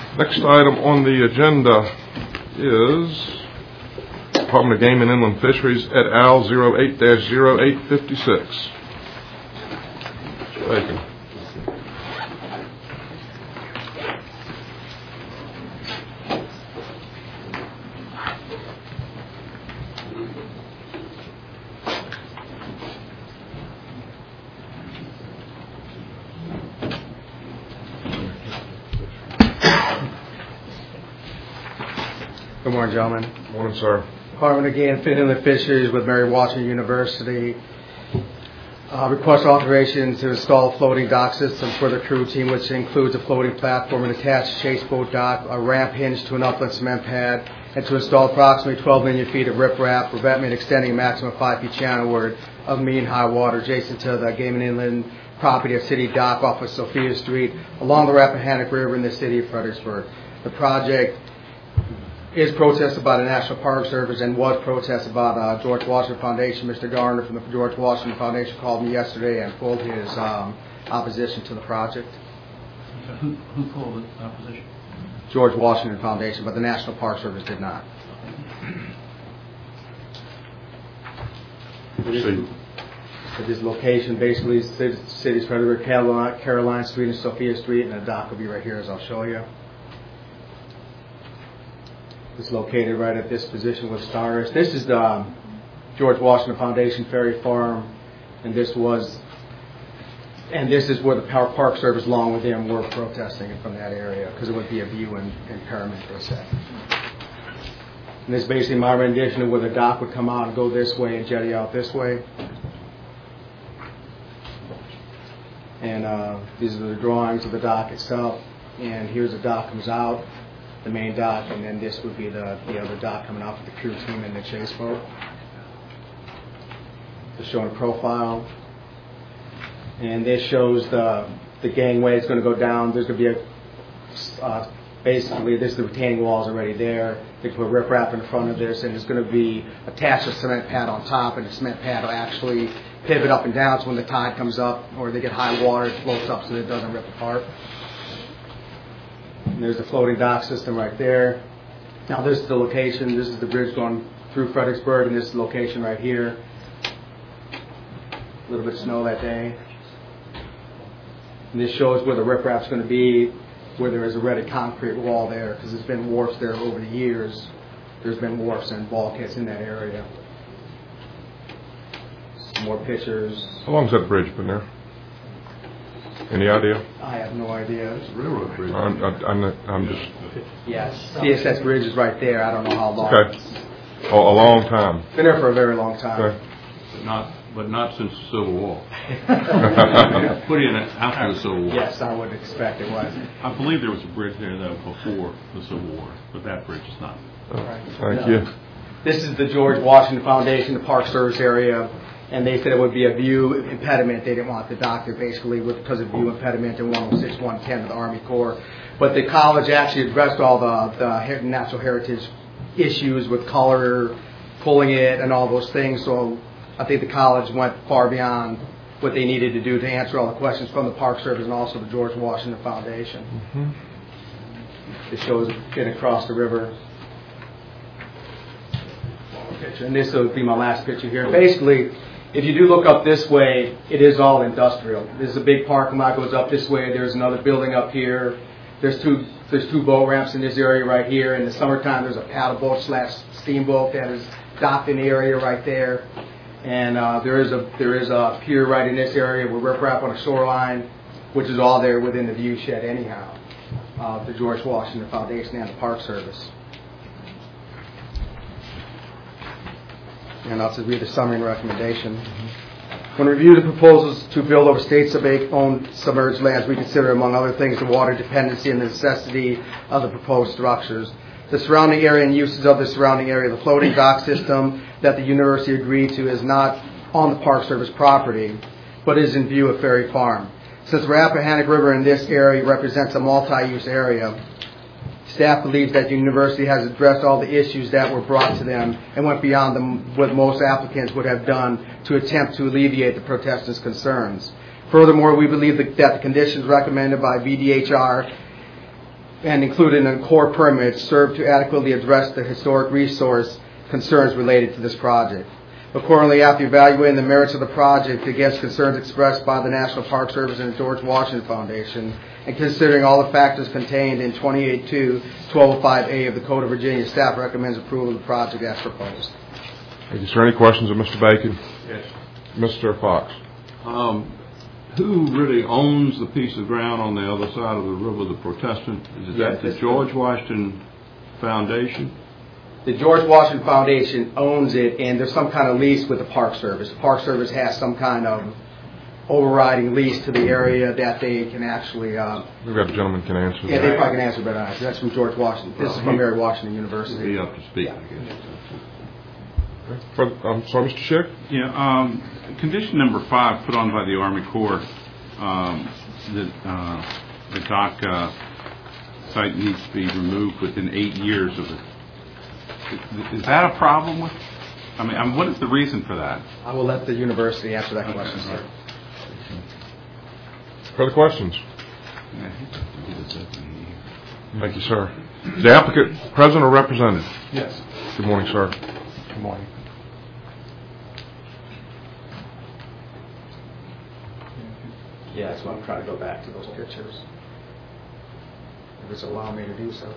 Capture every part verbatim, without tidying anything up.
Next item on the agenda is Department of Game and Inland Fisheries et al. zero eight dash zero eight five six. Bacon. Good morning, gentlemen. Morning, sir. Department of Game and Inland Fisheries with Mary Washington University. Uh, request authorization to install a floating dock system for the crew team, which includes a floating platform, an attached chase boat dock, a ramp hinge to an upland cement pad, and to install approximately twelve linear feet of riprap, revetment extending a maximum of five feet channelward of mean high water adjacent to the Game and Inland property of City Dock off of Sophia Street along the Rappahannock River in the city of Fredericksburg. The project is protested by the National Park Service and was protested by the George Washington Foundation. Mister Garner from the George Washington Foundation called me yesterday and pulled his um, opposition to the project. Okay. Who, who pulled the opposition? George Washington Foundation, but the National Park Service did not. Proceed. At this location, basically, is the city's Frederick, Caroline, Caroline Street and Sophia Street, and the dock will be right here, as I'll show you. It's located right at this position with stars. This is the um, George Washington Foundation Ferry Farm, and this was, and this is where the Power Park Service, along with them, were protesting from that area because it would be a view and impairment, they said. And this is basically my rendition of where the dock would come out and go this way and jetty out this way. And uh, these are the drawings of the dock itself. And here's the dock comes out, the main dock, and then this would be the, the other dock coming out with the crew team and the chase boat. Just showing a profile. And this shows the the gangway. It's going to go down. There's going to be a, uh, basically, this is the retaining walls already there. They put riprap in front of this, and it's going to be attached to a cement pad on top, and the cement pad will actually pivot up and down so when the tide comes up or they get high water, it floats up so that it doesn't rip apart. And there's the floating dock system right there. Now this is the location. This is the bridge going through Fredericksburg, and this is the location right here. A little bit of snow that day. And this shows where the riprap's going to be, where there is a ready concrete wall there, because there's been wharfs there over the years. There's been wharfs and bulkheads in that area. Some more pictures. How long's that bridge been there? Any idea? I have no idea. It's a railroad bridge. I'm, I'm, not, I'm just... Yes. C S S bridge is right there. I don't know how long. Okay. Oh, a long time. Been there for a very long time. Okay. But not, but not since the Civil War. Put in it after the Civil War. Yes, I would expect it was. I believe there was a bridge there, though, before the Civil War, but that bridge is not. Oh, Right. thank No. you. This is the George Washington Foundation, the Park Service area, and they said it would be a view impediment. They didn't want the dock there basically with, because of view impediment in one oh six, one ten of the Army Corps. But the college actually addressed all the, the natural heritage issues with color, pulling it, and all those things. So I think the college went far beyond what they needed to do to answer all the questions from the Park Service and also the George Washington Foundation. Mm-hmm. It shows it across the river. Picture. And this will be my last picture here. Basically, if you do look up this way, it is all industrial. There's a big parking lot goes up this way. There's another building up here. There's two there's two boat ramps in this area right here. In the summertime, there's a paddle boat slash steamboat that is docked in the area right there. And uh, there is a there is a pier right in this area with riprap on the shoreline, which is all there within the view shed anyhow. Uh, the George Washington Foundation and the Park Service. And I'll just read the summary and recommendation. Mm-hmm. When reviewing the proposals to build over state-owned submerged lands, we consider, among other things, the water dependency and the necessity of the proposed structures, the surrounding area and uses of the surrounding area. The floating dock system that the university agreed to is not on the Park Service property, but is in view of Ferry Farm. Since the Rappahannock River in this area represents a multi-use area, staff believes that the university has addressed all the issues that were brought to them and went beyond the, what most applicants would have done to attempt to alleviate the protesters' concerns. Furthermore, we believe that, that the conditions recommended by V D H R and included in core permits serve to adequately address the historic resource concerns related to this project. Accordingly, after evaluating the merits of the project against concerns expressed by the National Park Service and the George Washington Foundation, and considering all the factors contained in twenty-eight two twelve oh five A of the Code of Virginia, staff recommends approval of the project as proposed. Is there any questions of Mister Bacon? Yes. Mister Fox? Um, who really owns the piece of ground on the other side of the river, the Protestant? Is Yes, that the it's- George Washington Foundation? The George Washington Foundation owns it, and there's some kind of lease with the Park Service. The Park Service has some kind of overriding lease to the area that they can actually, uh, We've got a gentleman can answer yeah, that. they probably can answer better than I. That's from George Washington. This is from Mary Washington University. Be up to speed, Yeah. I guess. For, I'm sorry, Mister Schick? Yeah, um, condition number five put on by the Army Corps, um, that, uh, the dock, uh, site needs to be removed within eight years of it. Is, is that a problem with, I mean, um, what is the reason for that? I will let the university answer that question, sir. Further questions? Thank you, sir. Is the applicant present or represented? Yes. Good morning, sir. Good morning. Yeah, that's why I'm trying to go back to those pictures. If it's allowing me to do so.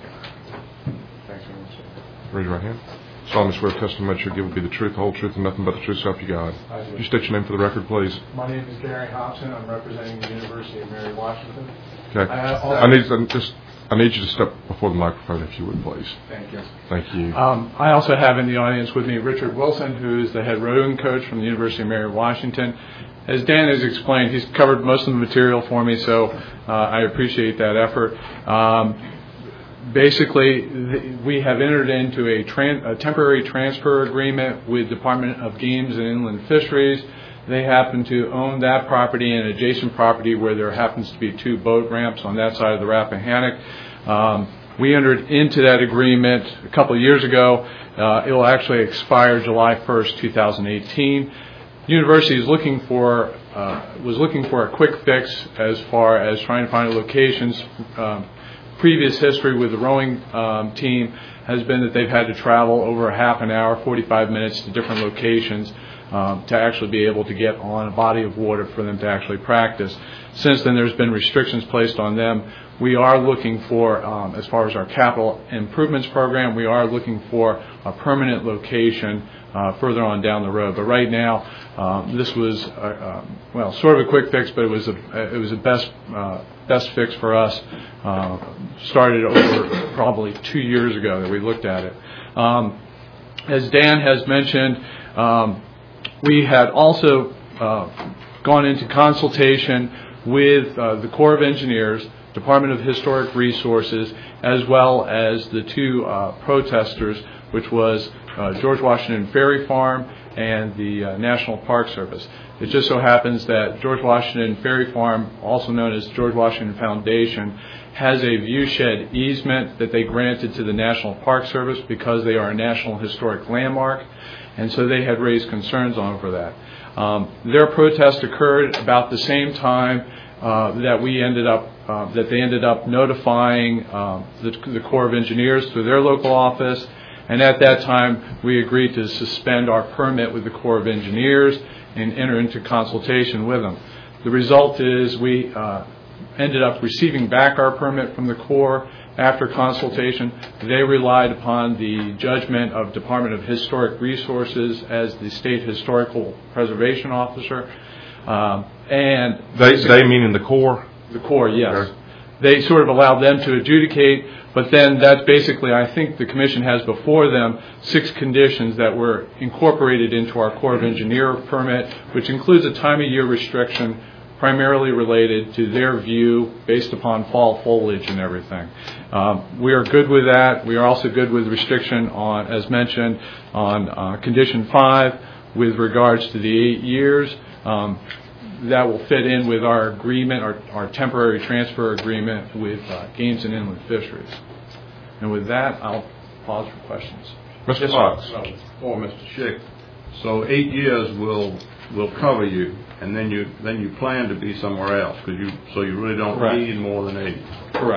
Thanks very much. Raise your right hand. Solemnly swear testimony that you give will be the truth, the whole truth, and nothing but the truth, so help you God. I do. Would you state your name for the record, please? My name is Gary Hobson. I'm representing the University of Mary Washington. Okay. I, also, I need I just I need you to step before the microphone, if you would, please. Thank you. Thank you. Um, I also have in the audience with me Richard Wilson, who is the head rowing coach from the University of Mary Washington. As Dan has explained, he's covered most of the material for me, so uh, I appreciate that effort. Um, Basically, th- we have entered into a, tran- a temporary transfer agreement with Department of Games and Inland Fisheries. They happen to own that property and adjacent property where there happens to be two boat ramps on that side of the Rappahannock. Um, we entered into that agreement a couple of years ago. Uh, it will actually expire July first, twenty eighteen. The university is looking for uh, was looking for a quick fix as far as trying to find locations. Um, Previous history with the rowing um, team has been that they've had to travel over a half an hour, forty-five minutes to different locations um, to actually be able to get on a body of water for them to actually practice. Since then, there's been restrictions placed on them. We are looking for, um, as far as our capital improvements program, we are looking for a permanent location uh, further on down the road. But right now, um, this was, uh, uh, well, sort of a quick fix, but it was a, it was a best uh, best fix for us. Uh, started over probably two years ago that we looked at it. Um, as Dan has mentioned, um, we had also uh, gone into consultation with uh, the Corps of Engineers, Department of Historic Resources, as well as the two uh, protesters, which was uh, George Washington Ferry Farm and the uh, National Park Service. It just so happens that George Washington Ferry Farm, also known as George Washington Foundation, has a viewshed easement that they granted to the National Park Service because they are a National Historic Landmark, and so they had raised concerns over that. Um, their protest occurred about the same time uh, that we ended up, uh, that they ended up notifying uh, the, the Corps of Engineers through their local office, and at that time we agreed to suspend our permit with the Corps of Engineers and enter into consultation with them. The result is we uh, ended up receiving back our permit from the Corps after consultation. They relied upon the judgment of Department of Historic Resources as the State Historical Preservation Officer. Um, and They, they meaning the Corps? The Corps, yes. Okay. They sort of allowed them to adjudicate, but then that's basically, I think the Commission has before them six conditions that were incorporated into our Corps of Engineer permit, which includes a time of year restriction primarily related to their view based upon fall foliage and everything. Um, we are good with that. We are also good with restriction on, as mentioned, on uh, condition five with regards to the eight years. Um, that will fit in with our agreement, our, our temporary transfer agreement with uh, Games and Inland Fisheries. And with that, I'll pause for questions. Mister Fox? For Mister Schick, so eight years will will cover you, and then you then you plan to be somewhere else, because you so you really don't Correct. need more than eight. Correct.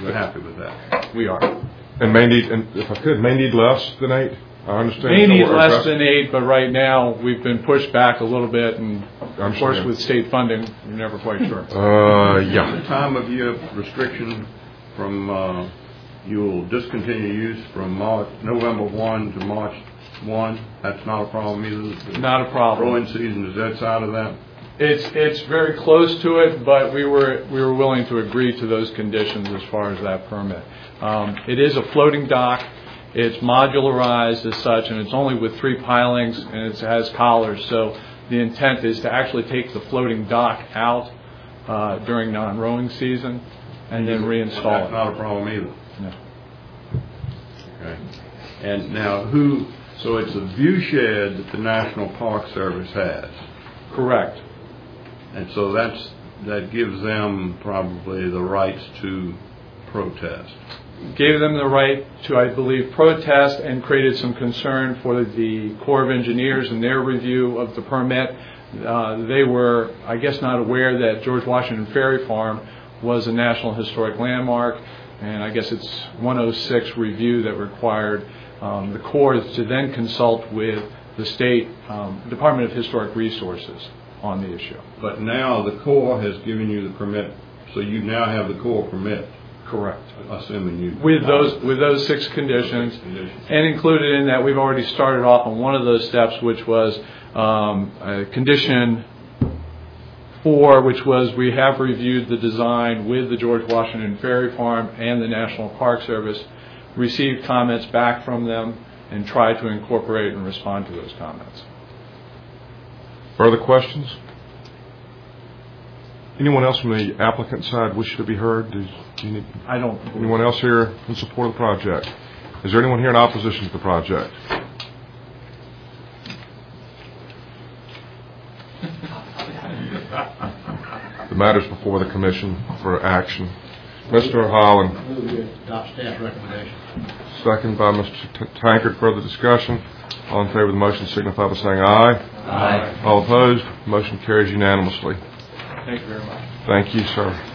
We're happy with that. We are. And may need, and if I could, may need less than eight? I understand. May need So we're less addressing- than eight, but right now, we've been pushed back a little bit, and of course, Understand. with state funding, you're never quite sure. Uh, The yeah. time of year restriction from, uh, you'll discontinue use from March, November first to March first. That's not a problem either? Not a problem. Growing season is that side of that? It's it's very close to it, but we were we were willing to agree to those conditions as far as that permit. Um, it is a floating dock. It's modularized as such, and it's only with three pilings, and it has collars. So the intent is to actually take the floating dock out uh, during non-rowing season, and then reinstall That's it. not a problem either? No. Okay. And now who, so it's a view shed that the National Park Service has. Correct. And so that's, that gives them probably the rights to protest. Gave them the right to, I believe, protest, and created some concern for the Corps of Engineers in their review of the permit. Uh, they were, I guess, not aware that George Washington Ferry Farm was a National Historic Landmark, and I guess it's one oh six review that required um, the Corps to then consult with the State um, Department of Historic Resources on the issue. But now the Corps has given you the permit, so you now have the Corps permit. Correct. Assuming you... With those with those six conditions, Six conditions. and included in that, we've already started off on one of those steps, which was um, uh, condition four, which was we have reviewed the design with the George Washington Ferry Farm and the National Park Service, received comments back from them, and tried to incorporate and respond to those comments. Further questions? Anyone else from the applicant side wish to be heard? Does, do you need I don't. anyone else here in support of the project? Is there anyone here in opposition to the project? The matter's before the commission for action. Mister Holland. Move to adopt staff recommendation. Second by Mister T- Tankard. Further discussion? All in favor of the motion signify by saying aye. Aye. All opposed? Motion carries unanimously. Thank you very much. Thank you, sir.